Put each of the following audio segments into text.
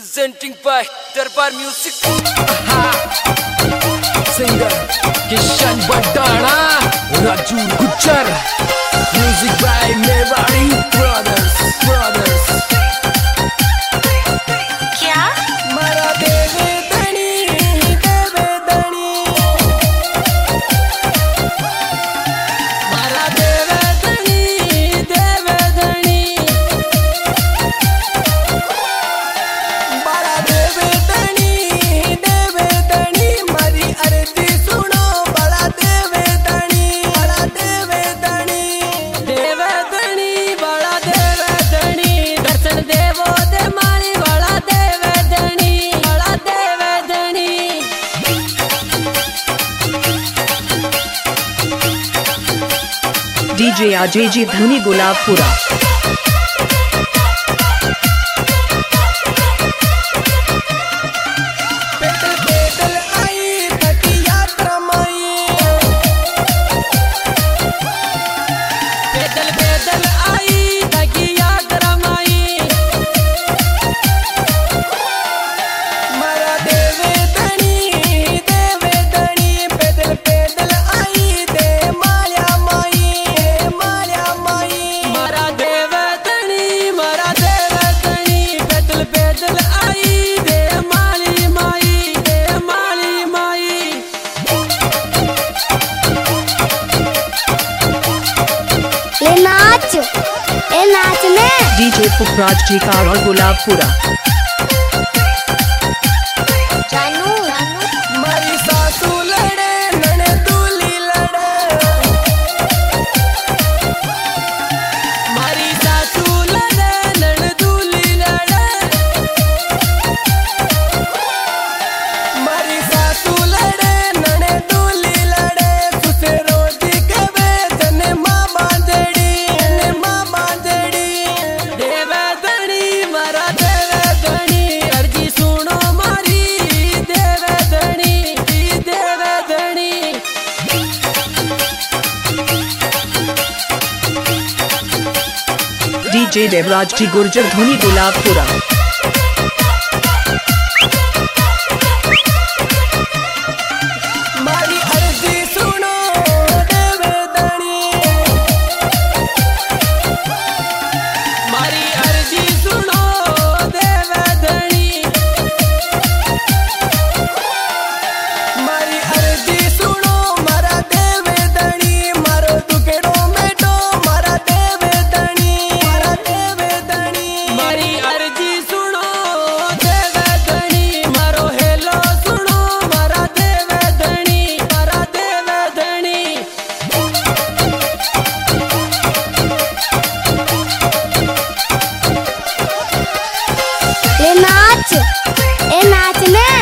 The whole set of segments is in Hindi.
presenting by Darbar Music. Singer Kishan Badana, Raju Gujar, music by Mewari Brothers. क्या मरा देवे दनी मरा देवे दनी बड़ा देवे दनी मरी अर्जी सुनो बड़ा देवे दनी बड़ा देवे दनी बड़ा देवे दनी दर्शन देवो दे मारी बड़ा देवे दनी DJ AJG धुनी गुलाबपुरा। पैदल आई थकी यात्रा माई पैदल आई थकी यात्रा माई मरा देवे दनी पैदल आई दे माया माई मरा देवे दनी पैदल आई दे माली माई ये नाचने DJ पुखराज टीकार और गुलाबपुरा। जानू मारी सासू लड़े ननदूली लड़े मारी सासू लड़े ननदूली लड़े मारी सासू लड़े ननदूली लड़े तुसे रोजी के वेचन माँ बांधड़ी देवे दनी मरा देवे दनी अर्जी सुनो मारी देवे दनी DJ देवराज टी गुर्जर धुनी गुलाबपुरा। मारी अर्जी सुनो देवे दनी मारी अर्जी सुनो देवे दनी मारी अर्जी सुनो मरा देवे दनी मारो दुकेड़ो मेटो मरा देवे दनी मारी अर्जी सुनो देवे दनी मारो हेलो सुनो मरा देवे दनी ये नाचने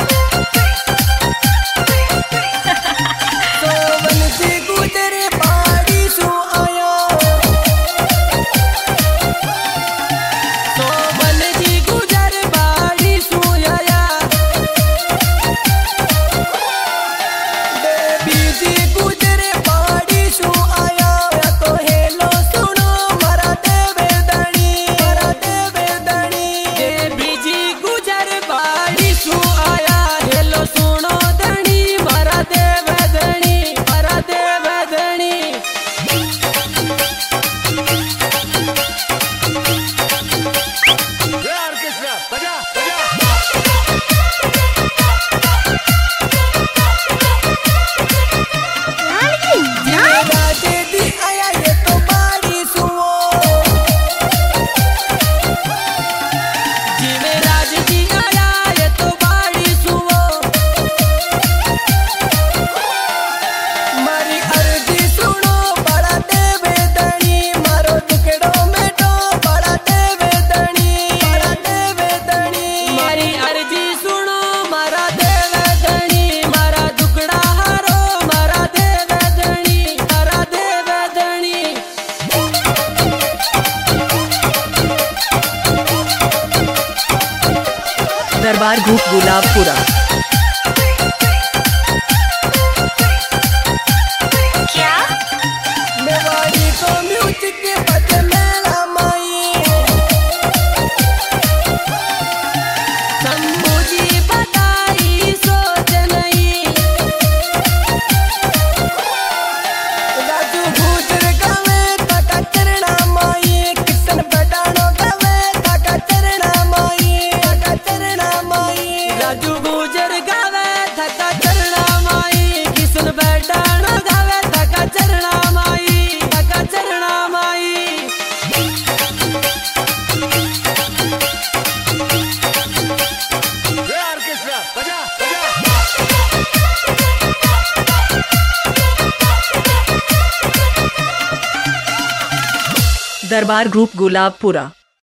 सोवन से गुजरे पहाड़ी सु आया सोवन जी गुजर पहाड़ी सु आया देवी जी गुजरे पहाड़ी सु आया तो हेलो सुनो मरा देवे दनी देवी जी गुजर पहाड़ी सु आया हेलो सुनो दनी मरा देवे दनी राजे दी आया ये तो बाड़ी सुओ जीवे राज जी आया ये तो बाड़ी सुओ मारी अर्जी सुनो बड़ा देवे दनी मारो दुकेड़ो मेटो बड़ा देवे दनी मारी अर्जी सुनो मरा देवे दनी मारा दुकड़ा हारो मरा देवे दनी दरबार ग्रुप गुलाबपुरा। क्या मेवाड़ी को म्यूजिक के बदले मेला माई दरबार ग्रुप गुलाबपुरा।